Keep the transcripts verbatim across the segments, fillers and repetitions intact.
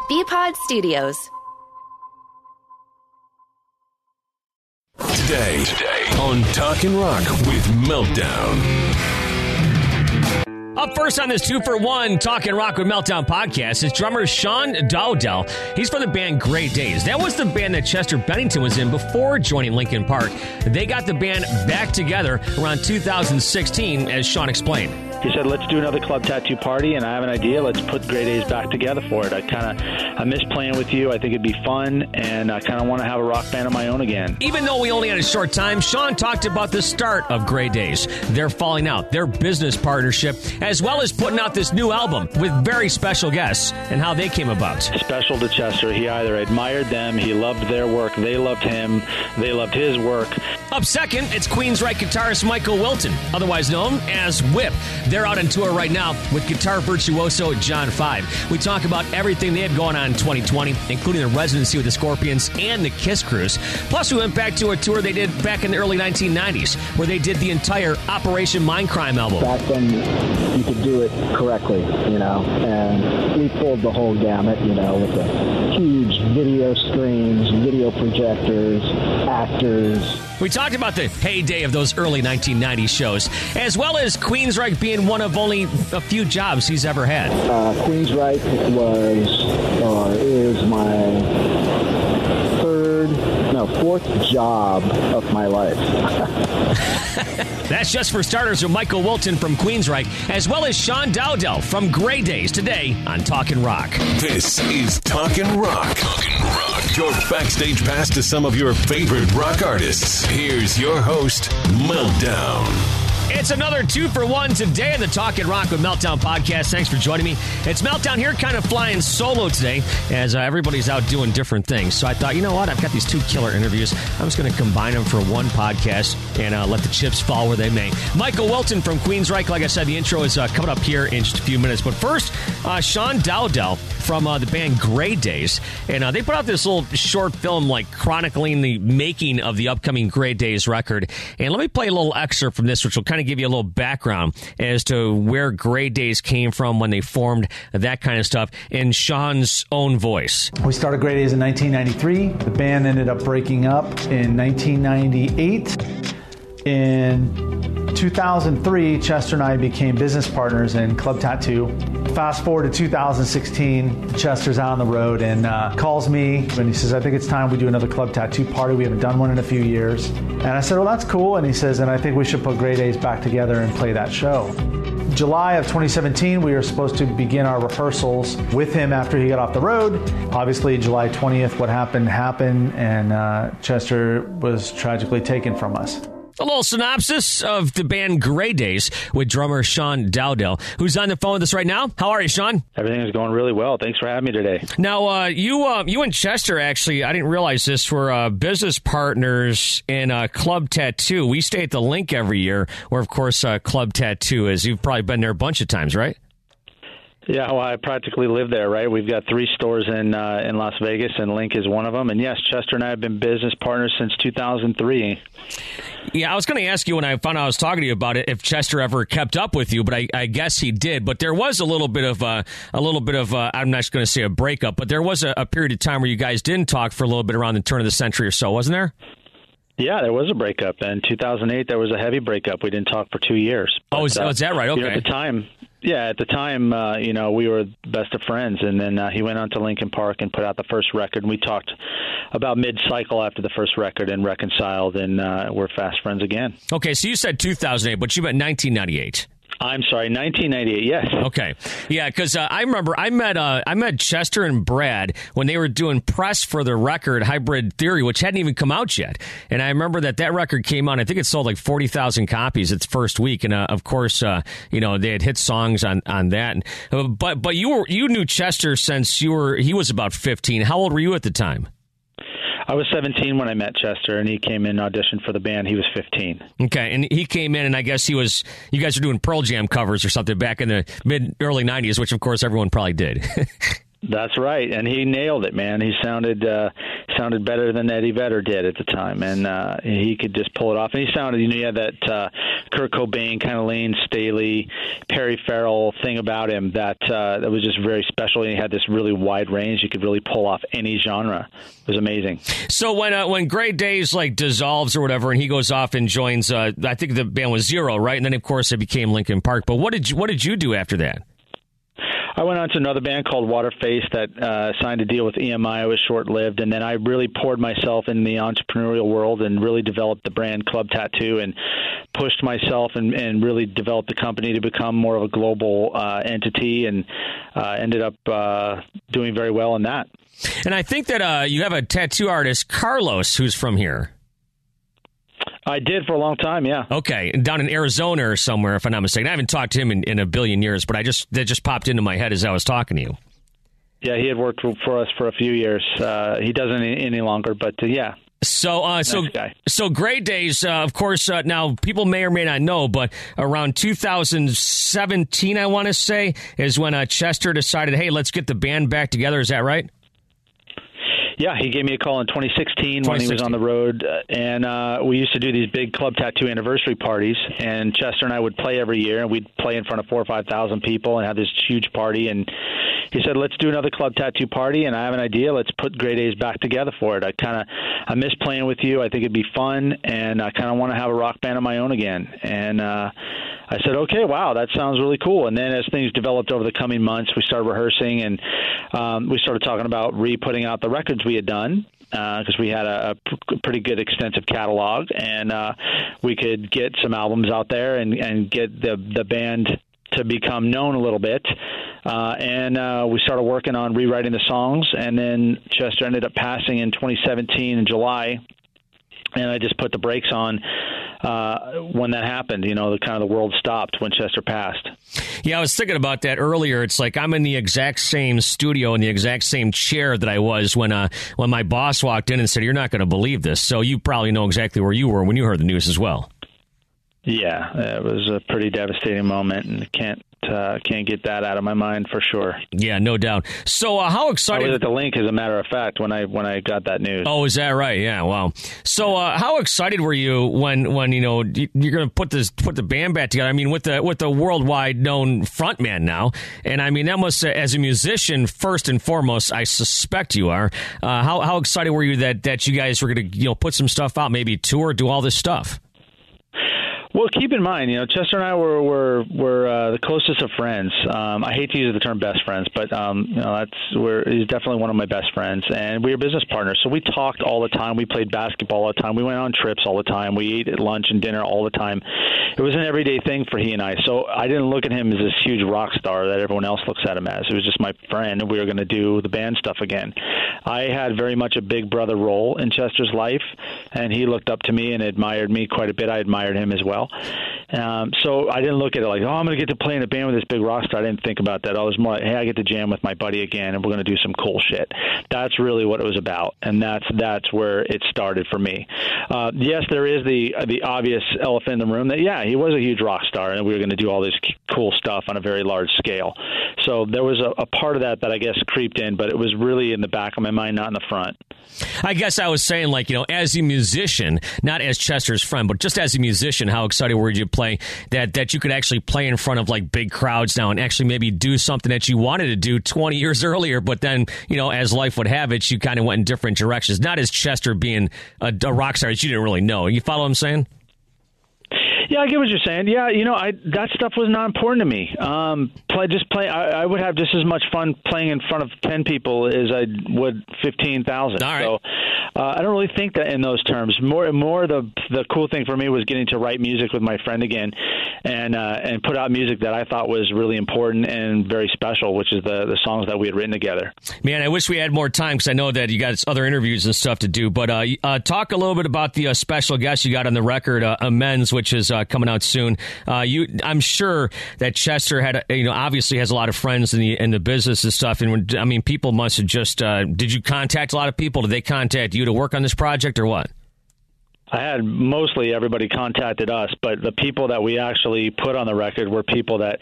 B-Pod Studios. Today, today on Talkin' Rock with Meltdown. Up first on this two for one Talkin' Rock with Meltdown podcast is drummer Sean Dowdell. He's from the band Great Days. That was the band that Chester Bennington was in before joining Linkin Park. They got the band back together around two thousand sixteen, as Sean explained. He said, let's do another club tattoo party, and I have an idea. Let's put Great Days back together for it. I kind of, I miss playing with you. I think it'd be fun, and I kind of want to have a rock band of my own again. Even though we only had a short time, Sean talked about the start of Great Days, their falling out, their business partnership, as well as putting out this new album with very special guests and how they came about. Special to Chester. He either admired them, he loved their work, they loved him, they loved his work. Up second, it's Queensryche guitarist Michael Wilton, otherwise known as Whip. They're out on tour right now with guitar virtuoso John Five. We talk about everything they have going on in twenty twenty, including the residency with the Scorpions and the Kiss Cruise. Plus, we went back to a tour they did back in the early nineteen nineties, where they did the entire Operation Mindcrime album. Back then, you could do it correctly, you know, and we pulled the whole gamut, you know, with the huge video screens, video projectors, actors. We talked about the heyday of those early nineteen nineties shows, as well as Queensryche being one of only a few jobs he's ever had. Uh, Queensryche was, or is my third, no, fourth job of my life. That's just for starters with Michael Wilton from Queensryche, as well as Sean Dowdell from Great Days, today on Talkin' Rock. This is Talkin' Rock. Talkin' Rock. Your backstage pass to some of your favorite rock artists. Here's your host, Meltdown. It's another two for one today in the Talkin' Rock with Meltdown podcast. Thanks for joining me. It's Meltdown here, kind of flying solo today, as uh, everybody's out doing different things. So I thought, you know what? I've got these two killer interviews. I'm just going to combine them for one podcast and uh, let the chips fall where they may. Michael Wilton from Queensryche. Like I said, the intro is uh, coming up here in just a few minutes. But first, uh, Sean Dowdell from uh, the band Great Days. And uh, they put out this little short film, like, chronicling the making of the upcoming Great Days record. And let me play a little excerpt from this, which will kind of give you a little background as to where Great Days came from, when they formed, that kind of stuff, in Sean's own voice. We started Great Days in nineteen ninety-three. The band ended up breaking up in nineteen ninety-eight. In two thousand three, Chester and I became business partners in Club Tattoo. Fast forward to two thousand sixteen, Chester's out on the road and uh, calls me and he says, I think it's time we do another Club Tattoo party. We haven't done one in a few years. And I said, well, that's cool. And he says, and I think we should put Great Days back together and play that show. July of twenty seventeen, we were supposed to begin our rehearsals with him after he got off the road. Obviously, July twentieth, what happened happened, and uh, Chester was tragically taken from us. A little synopsis of the band Great Days with drummer Sean Dowdell, who's on the phone with us right now. How are you, Sean? Everything is going really well. Thanks for having me today. Now, uh, you uh, you and Chester, actually, I didn't realize this, were uh, business partners in uh, Club Tattoo. We stay at the Link every year, where, of course, uh, Club Tattoo is. You've probably been there a bunch of times, right? Yeah, well, I practically live there, right? We've got three stores in uh, in Las Vegas, and Link is one of them. And yes, Chester and I have been business partners since two thousand three. Yeah, I was going to ask you when I found out I was talking to you about it if Chester ever kept up with you, but I, I guess he did. But there was a little bit of uh, a little bit of uh, I'm not going to say a breakup, but there was a, a period of time where you guys didn't talk for a little bit around the turn of the century or so, wasn't there? Yeah, there was a breakup. In two thousand eight, there was a heavy breakup. We didn't talk for two years. But, oh, is, uh, oh, is that right? Okay. You know, at the time, yeah, at the time, uh, you know, we were best of friends. And then uh, he went on to Linkin Park and put out the first record. And we talked about mid-cycle after the first record and reconciled, and uh, we're fast friends again. Okay, so you said two thousand eight, but you meant nineteen ninety-eight. I'm sorry, nineteen ninety-eight, yes. Okay. Yeah, because uh, I remember I met uh, I met Chester and Brad when they were doing press for the record Hybrid Theory, which hadn't even come out yet. And I remember that that record came out, I think it sold like forty thousand copies its first week. And, uh, of course, uh, you know, they had hit songs on, on that. Uh, but but you were you knew Chester since you were he was about fifteen. How old were you at the time? I was seventeen when I met Chester, and he came in and auditioned for the band. He was fifteen. Okay, and he came in, and I guess he was, you guys were doing Pearl Jam covers or something back in the mid, early nineties, which, of course, everyone probably did. That's right, and he nailed it, man. He sounded uh, sounded better than Eddie Vedder did at the time, and uh, he could just pull it off. And he sounded, you know, he had that uh, Kurt Cobain kind of Lane Staley, Perry Farrell thing about him that uh, that was just very special. And he had this really wide range; you could really pull off any genre. It was amazing. So when uh, when Great Days like dissolves or whatever, and he goes off and joins, uh, I think the band was Zero, right? And then of course it became Linkin Park. But what did you, what did you do after that? I went on to another band called Waterface that uh, signed a deal with E M I. It was short-lived, and then I really poured myself in the entrepreneurial world and really developed the brand Club Tattoo and pushed myself and, and really developed the company to become more of a global uh, entity, and uh, ended up uh, doing very well in that. And I think that uh, you have a tattoo artist, Carlos, who's from here. I did for a long time, yeah. Okay, down in Arizona or somewhere, if I'm not mistaken. I haven't talked to him in, in a billion years, but I just that just popped into my head as I was talking to you. Yeah, he had worked for us for a few years. Uh, he doesn't any, any longer, but uh, yeah. So, uh, nice so, guy. so Great Days. Uh, of course, uh, now people may or may not know, but around two thousand seventeen, I want to say, is when uh, Chester decided, "Hey, let's get the band back together." Is that right? Yeah, he gave me a call in twenty sixteen when he was on the road, and uh, we used to do these big Club Tattoo anniversary parties, and Chester and I would play every year, and we'd play in front of four or five thousand people and have this huge party, and he said, let's do another Club Tattoo party, and I have an idea. Let's put Great Days back together for it. I kind of I miss playing with you. I think it'd be fun, and I kind of want to have a rock band of my own again. And uh, I said, okay, wow, that sounds really cool. And then as things developed over the coming months, we started rehearsing, and um, we started talking about re-putting out the records we had done, because uh, we had a, a p- pretty good extensive catalog, and uh, we could get some albums out there and, and get the the band to become known a little bit. Uh, and uh, we started working on rewriting the songs, and then Chester ended up passing in twenty seventeen in July, and I just put the brakes on uh, when that happened. You know, the kind of the world stopped when Chester passed. Yeah, I was thinking about that earlier. It's like I'm in the exact same studio in the exact same chair that I was when uh, when my boss walked in and said, "You're not going to believe this." So you probably know exactly where you were when you heard the news as well. Yeah, it was a pretty devastating moment, and can't uh, can't get that out of my mind for sure. Yeah, no doubt. So, uh, how excited? I was at the link, as a matter of fact, when I when I got that news. Oh, is that right? Yeah, wow. So, uh, how excited were you when, when you know you're going to put this put the band back together? I mean, with the with the worldwide known frontman now, and I mean that must, as a musician, first and foremost, I suspect you are. Uh, how how excited were you that that you guys were going to you know put some stuff out, maybe tour, do all this stuff? Well, keep in mind, you know, Chester and I were were, were uh, the closest of friends. Um, I hate to use the term best friends, but um, you know, that's we're he's definitely one of my best friends, and we were business partners. So we talked all the time. We played basketball all the time. We went on trips all the time. We ate at lunch and dinner all the time. It was an everyday thing for he and I. So I didn't look at him as this huge rock star that everyone else looks at him as. It was just my friend, and we were going to do the band stuff again. I had very much a big brother role in Chester's life, and he looked up to me and admired me quite a bit. I admired him as well. Um, so I didn't look at it like, oh, I'm going to get to play in a band with this big rock star. I didn't think about that. I was more like, hey, I get to jam with my buddy again, and we're going to do some cool shit. That's really what it was about, and that's that's where it started for me. Uh, yes, there is the the obvious elephant in the room that, yeah, he was a huge rock star, and we were going to do all this cool stuff on a very large scale. So there was a, a part of that that I guess creeped in, but it was really in the back of my mind, not in the front. I guess I was saying, like, you know, as a musician, not as Chester's friend, but just as a musician, how excited were you to play that that you could actually play in front of like big crowds now and actually maybe do something that you wanted to do twenty years earlier, but then, you know, as life would have it, you kind of went in different directions. Not as Chester being a, a rock star that you didn't really know. You follow what I'm saying? Yeah, I get what you're saying. Yeah, you know, I that stuff was not important to me. Um, play just play. I, I would have just as much fun playing in front of ten people as I would fifteen thousand. All right. So uh, I don't really think that in those terms. More and more, the the cool thing for me was getting to write music with my friend again, and uh, and put out music that I thought was really important and very special, which is the the songs that we had written together. Man, I wish we had more time because I know that you got other interviews and stuff to do. But uh, uh, talk a little bit about the uh, special guest you got on the record, uh, Amends, which is uh, coming out soon. Uh, you, I'm sure that Chester had, you know, obviously has a lot of friends in the in the business and stuff. And I mean, people must have just. Uh, did you contact a lot of people? Did they contact you to work on this project or what? I had mostly everybody contacted us, but the people that we actually put on the record were people that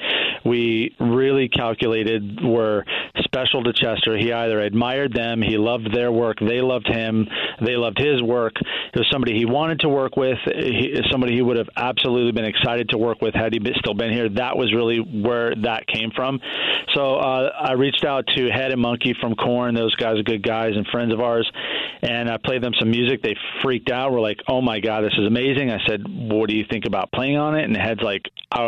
we really calculated were special to Chester. He either admired them, he loved their work, they loved him, they loved his work. It was somebody he wanted to work with, he, somebody he would have absolutely been excited to work with had he been, still been here. That was really where that came from. So uh, I reached out to Head and Monkey from Korn. Those guys are good guys and friends of ours, and I played them some music. They freaked out. We're like, oh my God, this is amazing. I said, what do you think about playing on it? And Head's like,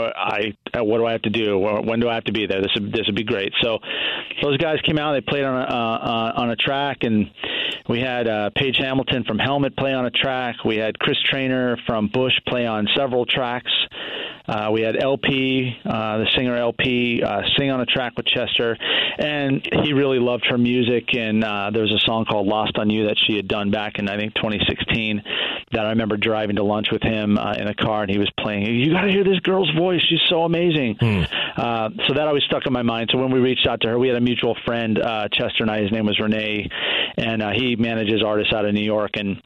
I, I what do I have to do? When do I have to be there? This would, this would be great. So those guys came out. They played on a, uh, on a track, and we had uh, Paige Hamilton from Helmet play on a track. We had Chris Trainer from Bush play on several tracks. Uh, we had L P, uh, the singer L P, uh, sing on a track with Chester, and he really loved her music. And uh, there was a song called "Lost on You" that she had done back in I think twenty sixteen. That I remember driving to lunch with him uh, in a car, and he was playing. You got to hear this girl's voice; she's so amazing. Mm. Uh, so that always stuck in my mind. So when we reached out to her, we had a mutual friend, uh, Chester and I. His name was Renee, and uh, he manages artists out of New York, and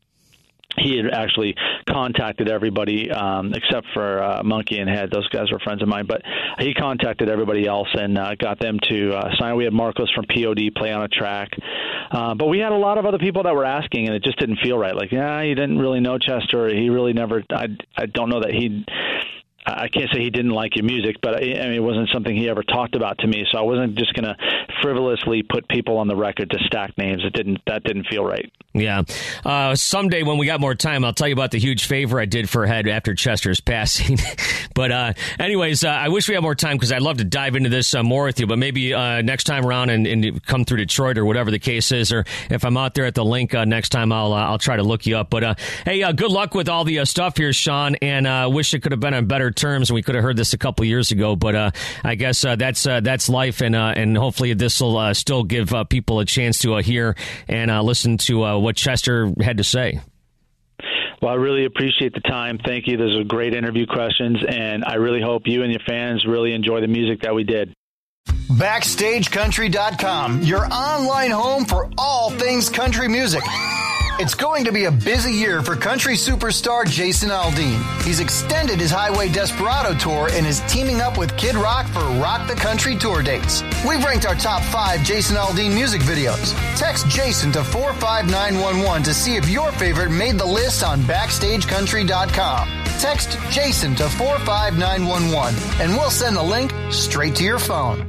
he had actually contacted everybody um, except for uh, Monkey and Head. Those guys were friends of mine. But he contacted everybody else and uh, got them to uh, sign. We had Marcos from P O D play on a track. Uh, but we had a lot of other people that were asking, and it just didn't feel right. Like, yeah, he didn't really know Chester. He really never – I I don't know that he – I can't say he didn't like your music, but I mean, it wasn't something he ever talked about to me. So I wasn't just going to frivolously put people on the record to stack names. It didn't. That didn't feel right. Yeah. Uh, someday when we got more time, I'll tell you about the huge favor I did for Head after Chester's passing. but uh, anyways, uh, I wish we had more time because I'd love to dive into this uh, more with you. But maybe uh, next time around and, and come through Detroit or whatever the case is, or if I'm out there at the link uh, next time, I'll uh, I'll try to look you up. But uh, hey, uh, good luck with all the uh, stuff here, Sean. And uh, wish it could have been on better terms, and we could have heard this a couple years ago, but uh, I guess uh, that's uh, that's life, and uh, and hopefully this will uh, still give uh, people a chance to uh, hear and uh, listen to uh, what Chester had to say. Well, I really appreciate the time. Thank you. Those are great interview questions, and I really hope you and your fans really enjoy the music that we did. Backstage Country dot com, your online home for all things country music. It's going to be a busy year for country superstar Jason Aldean. He's extended his Highway Desperado tour and is teaming up with Kid Rock for Rock the Country tour dates. We've ranked our top five Jason Aldean music videos. Text Jason to four five nine one one to see if your favorite made the list on Backstage Country dot com. Text Jason to four five nine one one and we'll send the link straight to your phone.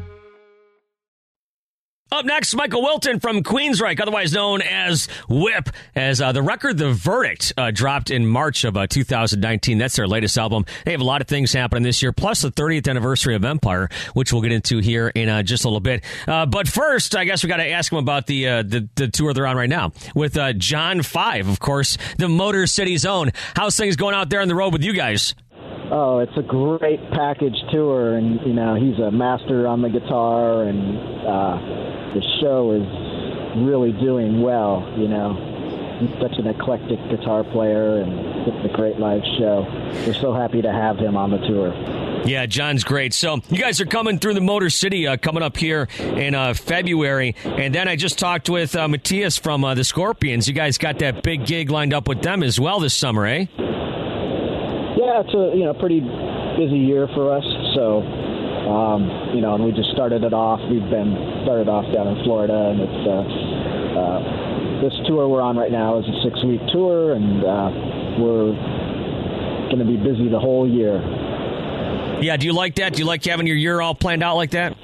Up next, Michael Wilton from Queensryche, otherwise known as Whip, as uh, the record The Verdict uh, dropped in March of uh, two thousand nineteen. That's their latest album. They have a lot of things happening this year, plus the thirtieth anniversary of Empire, which we'll get into here in uh, just a little bit. Uh, but first, I guess we got to ask them about the, uh, the the tour they're on right now with uh, John Five, of course, the Motor City's own. How's things going out there on the road with you guys? Oh, it's a great package tour, and, you know, he's a master on the guitar, and uh, the show is really doing well, you know. He's such an eclectic guitar player, and it's a great live show. We're so happy to have him on the tour. Yeah, John's great. So you guys are coming through the Motor City uh, coming up here in uh, February. And then I just talked with uh, Matthias from uh, the Scorpions. You guys got that big gig lined up with them as well this summer, eh? Yeah, it's a you know pretty busy year for us. So, um, you know, and we just started it off. We've been started off down in Florida, and it's uh, uh, this tour we're on right now is a six-week tour, and uh, we're going to be busy the whole year. Yeah, do you like that? Do you like having your year all planned out like that?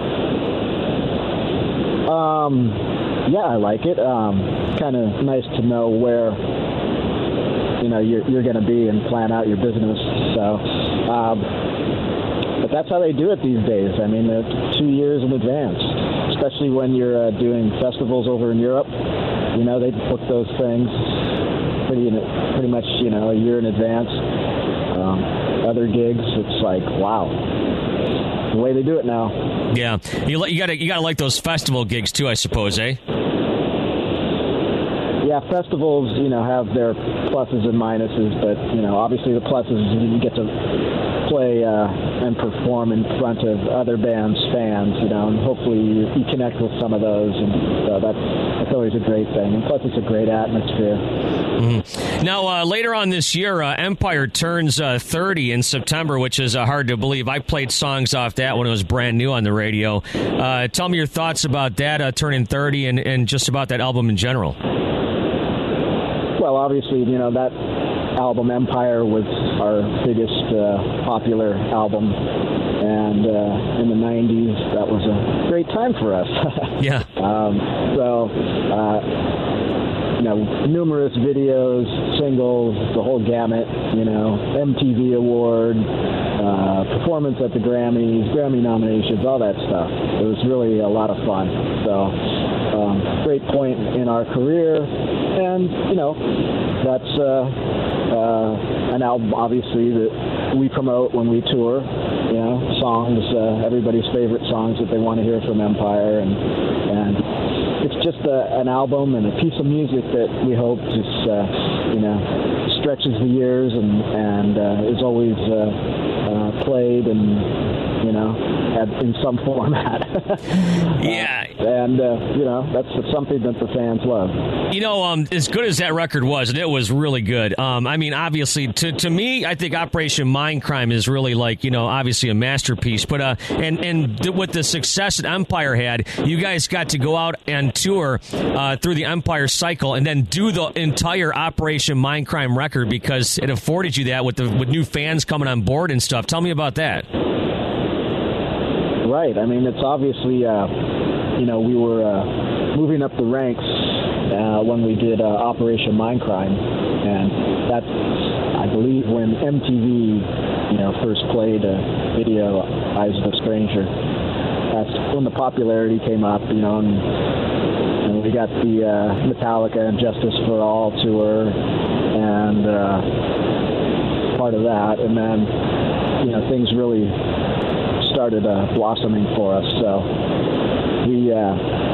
Um, yeah, I like it. Um, kind of nice to know where, you know, you're, you're going to be and plan out your business. So, um, but that's how they do it these days. I mean, uh, two years in advance, especially when you're uh, doing festivals over in Europe. You know, they book those things pretty, pretty much, you know, a year in advance. Um, other gigs, it's like, wow, the way they do it now. Yeah, you you gotta you gotta like those festival gigs too, I suppose, eh? Yeah, festivals, you know, have their pluses and minuses, but you know, obviously the pluses is you get to play uh, and perform in front of other bands' fans, you know, and hopefully you, you connect with some of those, and so that's that's always a great thing. And plus, it's a great atmosphere. Mm-hmm. Now, uh, later on this year, uh, Empire turns uh, thirty in September, which is uh, hard to believe. I played songs off that when it was brand new on the radio. Uh, tell me your thoughts about that uh, turning thirty, and, and just about that album in general. Well, obviously, you know, that album, Empire, was our biggest uh, popular album. And uh, in the nineties, that was a great time for us. Yeah. Um, so, uh, you know, numerous videos, singles, the whole gamut, you know, M T V Award, uh, performance at the Grammys, Grammy nominations, all that stuff. It was really a lot of fun. So, um, great point in our career. And, you know, that's uh, uh, an album, obviously, that we promote when we tour. You know, songs, uh, everybody's favorite songs that they want to hear from Empire. And, and it's just a, an album and a piece of music that we hope just, uh, you know, stretches the years and, and uh, is always uh, uh, played and, you know, at, in some format. Yeah. Uh, and, uh, you know, that's something that the fans love. You know, um, as good as that record was, and it was really good. Um, I mean, obviously, to to me, I think Operation Mindcrime is really like, you know, obviously a masterpiece. But uh, and and th- with the success that Empire had, you guys got to go out and tour uh, through the Empire cycle, and then do the entire Operation Mindcrime record because it afforded you that with the with new fans coming on board and stuff. Tell me about that. Right. I mean, it's obviously, uh, you know, we were uh, moving up the ranks uh, when we did uh, Operation Mindcrime, and that's, I believe, when M T V, you know, first played a video, Eyes of a Stranger. That's when the popularity came up, you know, and, and we got the uh, Metallica and Justice for All tour, and uh, part of that, and then, you know, things really started uh, blossoming for us. So we, uh,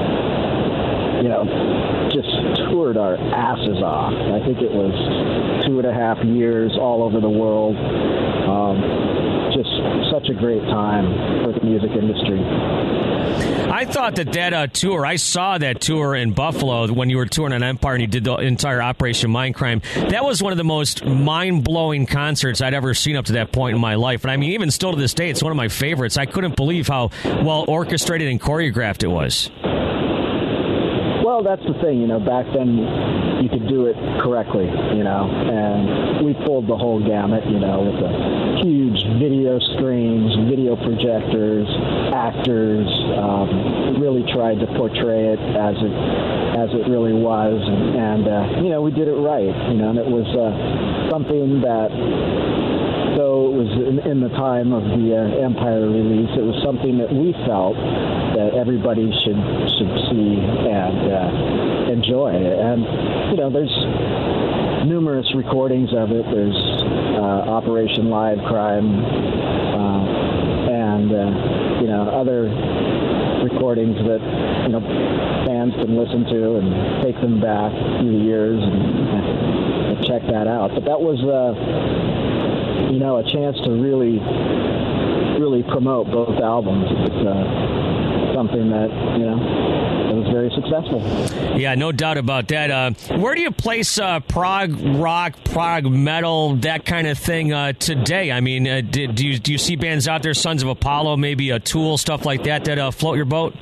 you know, just toured our asses off. I think it was two and a half years all over the world. Um, just such a great time for the music industry. I thought that that uh, tour, I saw that tour in Buffalo when you were touring on Empire and you did the entire Operation Mindcrime. That was one of the most mind-blowing concerts I'd ever seen up to that point in my life. And I mean, even still to this day, it's one of my favorites. I couldn't believe how well orchestrated and choreographed it was. Well, that's the thing, you know, back then you could do it correctly, you know, and we pulled the whole gamut, you know, with the huge video screens, video projectors, actors, um, really tried to portray it as it as it really was, and, and uh, you know, we did it right, you know, and it was uh, something that, though it was in, in the time of the uh, Empire release, it was something that we felt that everybody should should see and uh, enjoy. And, you know, there's numerous recordings of it. There's uh, Operation Live Crime uh, and, uh, you know, other recordings that, you know, fans can listen to and take them back through the years and, and check that out. But that was, uh, you know, a chance to really, really promote both albums. It's uh, something that, you know, it was very successful. Yeah, no doubt about that. Uh, where do you place uh, prog rock, prog metal, that kind of thing uh, today? I mean, uh, do, do you do you see bands out there, Sons of Apollo, maybe a Tool, stuff like that, that uh, float your boat?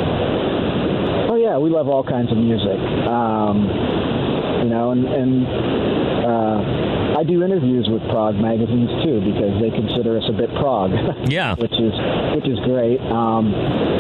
Oh yeah, we love all kinds of music. Um, you know, and, and uh, I do interviews with prog magazines too because they consider us a bit prog. Yeah, which is which is great. Um,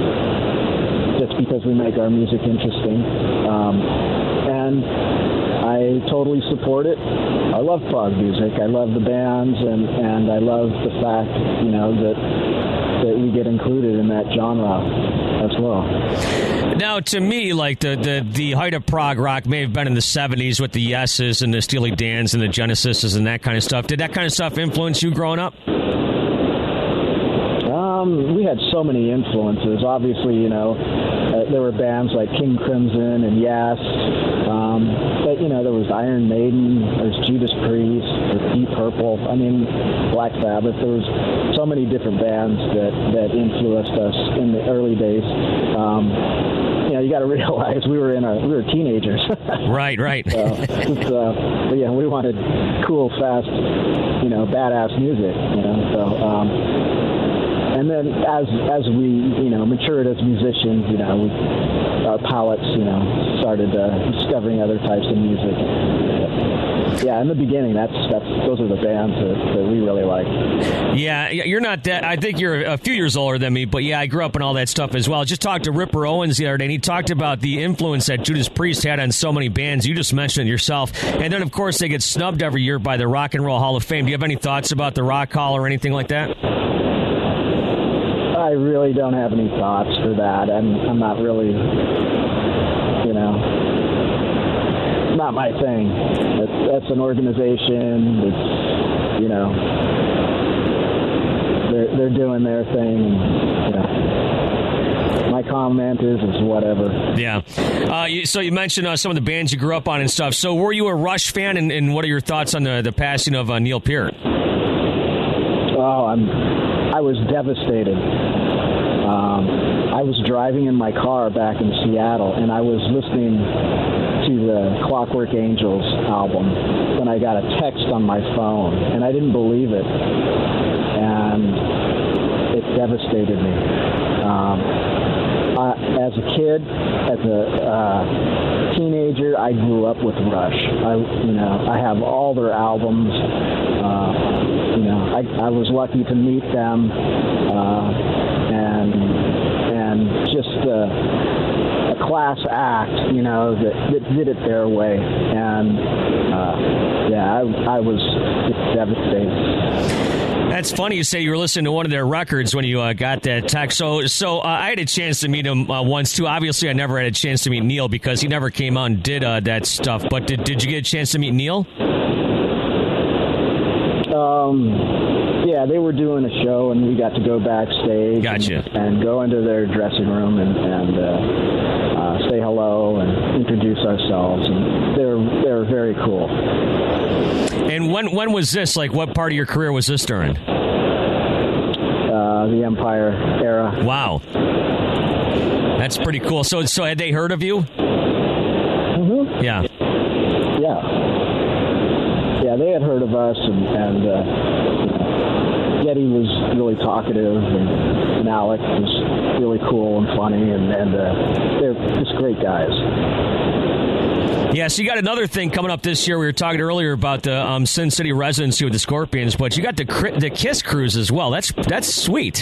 just because we make our music interesting. Um, and I totally support it. I love prog music. I love the bands, and, and I love the fact, you know, that that we get included in that genre as well. Now, to me, like the, the, the height of prog rock may have been in the seventies with the Yeses and the Steely Dans and the Genesises and that kind of stuff. Did that kind of stuff influence you growing up? Um, we had so many influences. Obviously, you know, uh, there were bands like King Crimson and Yes. Um, but, you know, there was Iron Maiden, there's Judas Priest, there's Deep Purple, I mean, Black Sabbath. There was so many different bands that, that influenced us in the early days. Um, you know, you got to realize we were in our, we were teenagers. Right, right. so, it's, uh, but yeah, we wanted cool, fast, you know, badass music, you know, so, um, and then as as we, you know, matured as musicians, you know, we, our palates, you know, started uh, discovering other types of music. But yeah, in the beginning, that's that's those are the bands that, that we really like. Yeah, you're not that. I think you're a few years older than me, but yeah, I grew up in all that stuff as well. I just talked to Ripper Owens the other day, and he talked about the influence that Judas Priest had on so many bands. You just mentioned it yourself. And then, of course, they get snubbed every year by the Rock and Roll Hall of Fame. Do you have any thoughts about the Rock Hall or anything like that? I really don't have any thoughts for that. I'm, I'm not really, you know, not my thing. It's, that's an organization. It's, you know, they're they're doing their thing. You know, my comment is is whatever. Yeah. Uh, you, so you mentioned uh, some of the bands you grew up on and stuff. So were you a Rush fan? And, and what are your thoughts on the the passing of uh, Neil Peart? Oh, I'm. I was devastated. Um, I was driving in my car back in Seattle, and I was listening to the Clockwork Angels album when I got a text on my phone, and I didn't believe it, and it devastated me. Um, I, as a kid, as a uh, teenager, I grew up with Rush. I, you know, I have all their albums. Uh, You know, I, I was lucky to meet them, uh, and and just uh, a class act, you know, that, that did it their way, and uh, yeah, I, I was just devastated. That's funny you say you were listening to one of their records when you uh, got that text. So, so uh, I had a chance to meet him uh, once too. Obviously, I never had a chance to meet Neil because he never came on and did uh, that stuff. But did did you get a chance to meet Neil? Um, yeah, they were doing a show, and we got to go backstage. Gotcha. And, and go into their dressing room and, and uh, uh, say hello and introduce ourselves. And they're they're very cool. And when when was this? Like, what part of your career was this during? Uh, the Empire era. Wow, that's pretty cool. So, so had they heard of you? Mm-hmm. Yeah. Yeah. Yeah, they had heard of us, and, and uh, Geddy was really talkative, and, and Alec was really cool and funny, and, and uh, they're just great guys. Yeah, so you got another thing coming up this year. We were talking earlier about the um, Sin City residency with the Scorpions, but you got the the Kiss cruise as well. That's that's sweet.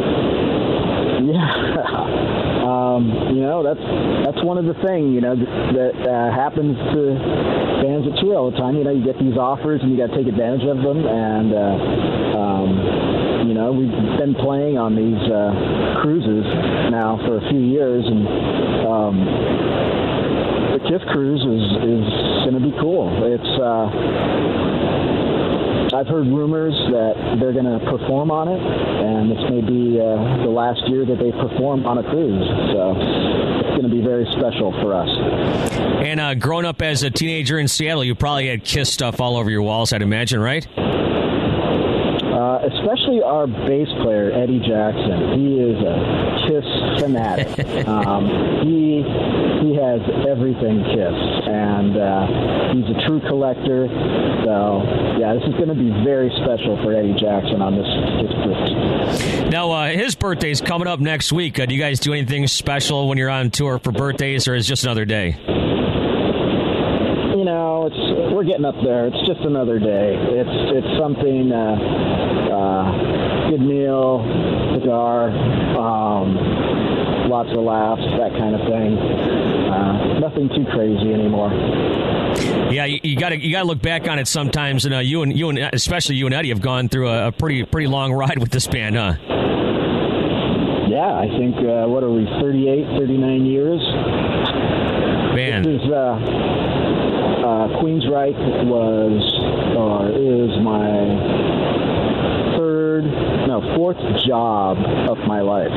Yeah. Um, you know, that's that's one of the things, you know, that, that uh, happens to bands that tour all the time. You know, you get these offers and you got to take advantage of them. And, uh, um, you know, we've been playing on these uh, cruises now for a few years. And um, the Kiss cruise is, is going to be cool. It's... Uh, I've heard rumors that they're going to perform on it, and this may be uh, the last year that they perform on a cruise. So it's going to be very special for us. And uh, growing up as a teenager in Seattle, you probably had Kiss stuff all over your walls, I'd imagine, right? Uh, especially our bass player, Eddie Jackson. He is a Kiss fanatic. um, he he has everything Kiss, and uh, he's a true collector. So, yeah, this is going to be very special for Eddie Jackson on this Kiss cruise. Now, uh, his birthday's coming up next week. Uh, do you guys do anything special when you're on tour for birthdays, or is it just another day? You know, it's we're getting up there. It's just another day. It's it's something. Uh, uh, good meal, cigar, um, lots of laughs, that kind of thing. Uh, nothing too crazy anymore. Yeah, you got to you got to look back on it sometimes, and uh, you and you and especially you and Eddie have gone through a, a pretty pretty long ride with this band, huh? Yeah, I think uh, what are we, thirty-eight, thirty-nine years? Man, this is. Uh, Uh, Queensryche was, or is my third no, fourth job of my life.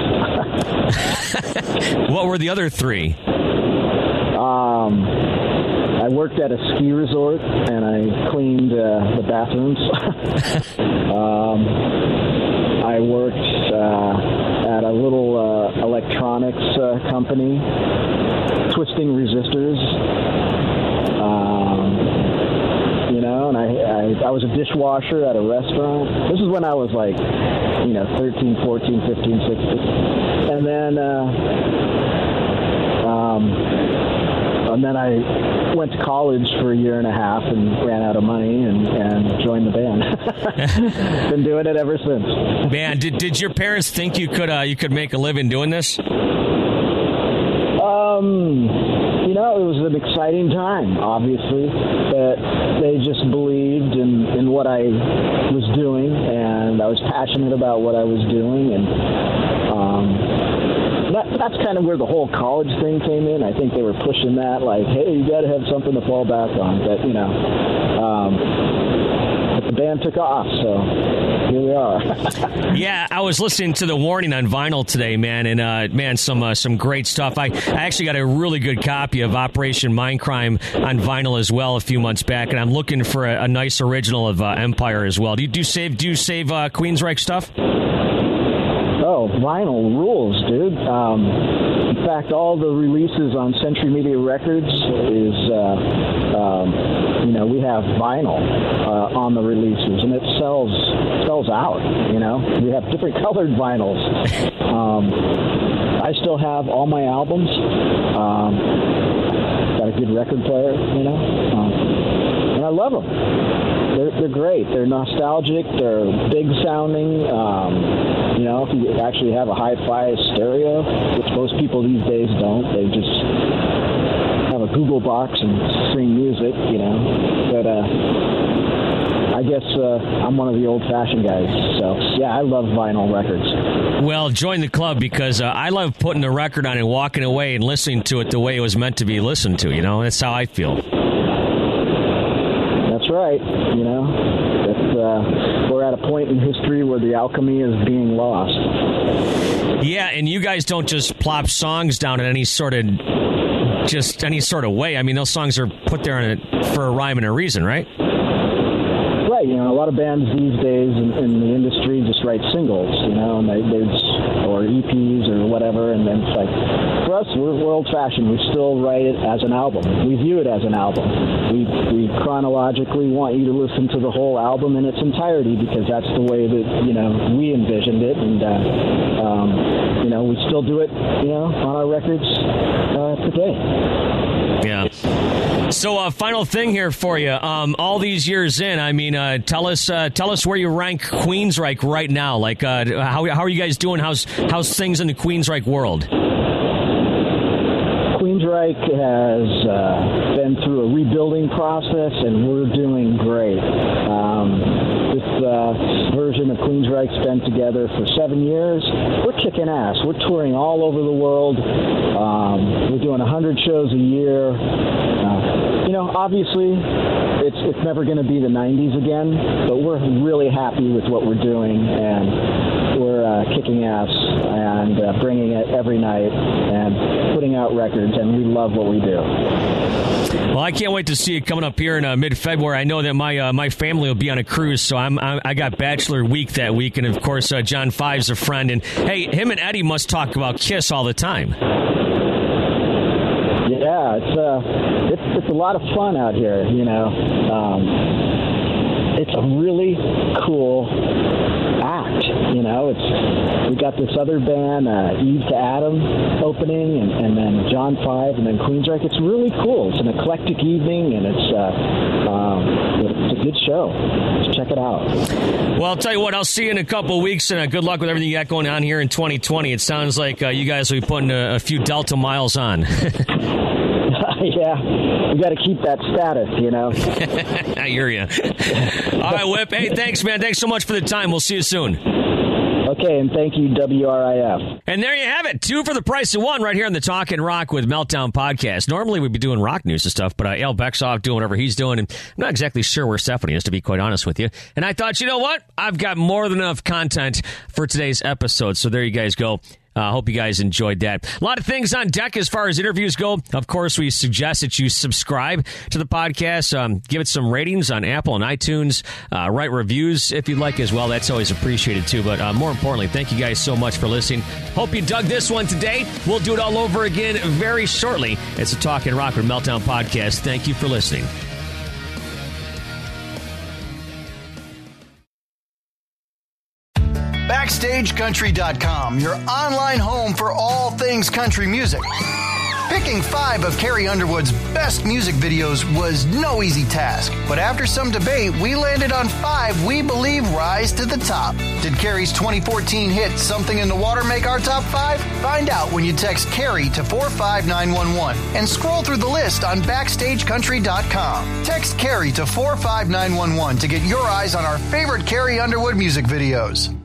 What were the other three? Um, I worked at a ski resort, and I cleaned uh, the bathrooms. um, I worked uh, at a little uh, electronics uh, company, twisting resistors. Um, you know, and I, I I was a dishwasher at a restaurant. This is when I was like, you know, thirteen, fourteen, fifteen, sixteen. And then, uh, um, and then I went to college for a year and a half and ran out of money and, and joined the band. Been doing it ever since. Man, did did your parents think you could uh, you could make a living doing this? Um, you know, it was an exciting time, obviously, but they just believed in, in what I was doing, and I was passionate about what I was doing, and um, that, that's kind of where the whole college thing came in. I think they were pushing that, like, hey, you got to have something to fall back on, but, you know, um, but the band took off, so here we are. Yeah, I was listening to The Warning on vinyl today, man, and uh, man, some uh, some great stuff. I, I actually got a really good copy of Operation Mindcrime on vinyl as well a few months back, and I'm looking for a, a nice original of uh, Empire as well. Do you do you save do you save uh, Queensryche stuff? Oh, vinyl rules, dude. Um, in fact, all the releases on Century Media Records is, uh, um, you know, we have vinyl uh, on the releases, and it sells sells out, you know. We have different colored vinyls. Um, I still have all my albums. Um, got a good record player, you know, um, and I love them. They're, they're great. They're nostalgic. They're big sounding. Um, you know, if you actually have a hi-fi stereo, which most people these days don't, they just have a Google box and stream music, you know. But uh, I guess uh, I'm one of the old-fashioned guys. So, yeah, I love vinyl records. Well, join the club because uh, I love putting the record on and walking away and listening to it the way it was meant to be listened to, you know. That's how I feel. That's right, you know. It's, uh, we're at a point in history where the alchemy is being lost. Yeah, and you guys don't just plop songs down in any sort of just any sort of way. I mean, those songs are put there in a, for a rhyme and a reason, right? Right, you know, a lot of bands these days in, in the industry just write singles, you know, and they, they just, or E Ps or whatever, and then it's like, for us, we're, we're old-fashioned. We still write it as an album. We view it as an album. We, we chronologically want you to listen to the whole album in its entirety because that's the way that, you know, we envisioned it, and, uh, um, you know, we still do it, you know, on our records uh, today. Yeah. So, uh, final thing here for you. Um, all these years in, I mean, uh, tell us, uh, tell us where you rank Queensryche right now. Like, uh, how how are you guys doing? How's how's things in the Queensryche world? Queensryche has uh, been through a rebuilding process, and we're doing great. Um, this uh, version of Queensryche's been together for seven years. We're kicking ass. We're touring all over the world. Um, we're doing one hundred shows a year. Uh, you know, obviously, it's it's never going to be the nineties again, but we're really happy with what we're doing, and we're uh, kicking ass and uh, bringing it every night and putting out records, and we love what we do. Well, I can't wait to see it coming up here in uh, mid-February. I know that my uh, my family will be on a cruise, so I'm, I'm I got Bachelor Week that week, and of course uh, John Five's a friend, and hey, him and Eddie must talk about Kiss all the time. Yeah, it's uh, it's it's a lot of fun out here. You know, um, it's a really cool act. You know, it's we got this other band, uh, Eve to Adam, opening, and, and then John Five, and then Queensryche. It's really cool. It's an eclectic evening, and it's uh, um, it's a good show. Just check it out. Well, I'll tell you what. I'll see you in a couple of weeks, and uh, good luck with everything you got going on here in twenty twenty. It sounds like uh, you guys will be putting a, a few Delta miles on. Yeah, we got to keep that status, you know. I hear you. All right, Whip. Hey, thanks, man. Thanks so much for the time. We'll see you soon. Okay, and thank you, W R I F. And there you have it. Two for the price of one right here on the Talkin' Rock with Meltdown podcast. Normally we'd be doing rock news and stuff, but uh, Al Beck's off doing whatever he's doing, and I'm not exactly sure where Stephanie is, to be quite honest with you. And I thought, you know what? I've got more than enough content for today's episode, so there you guys go. I uh, hope you guys enjoyed that. A lot of things on deck as far as interviews go. Of course, we suggest that you subscribe to the podcast. Um, give it some ratings on Apple and iTunes. Uh, write reviews if you'd like as well. That's always appreciated, too. But uh, more importantly, thank you guys so much for listening. Hope you dug this one today. We'll do it all over again very shortly. It's a Talkin' Rock with Meltdown podcast. Thank you for listening. Backstage Country dot com, your online home for all things country music. Picking five of Carrie Underwood's best music videos was no easy task, but after some debate, we landed on five we believe rise to the top. Did Carrie's twenty fourteen hit Something in the Water make our top five? Find out when you text Carrie to four five nine one one and scroll through the list on Backstage Country dot com. Text Carrie to four five nine one one to get your eyes on our favorite Carrie Underwood music videos.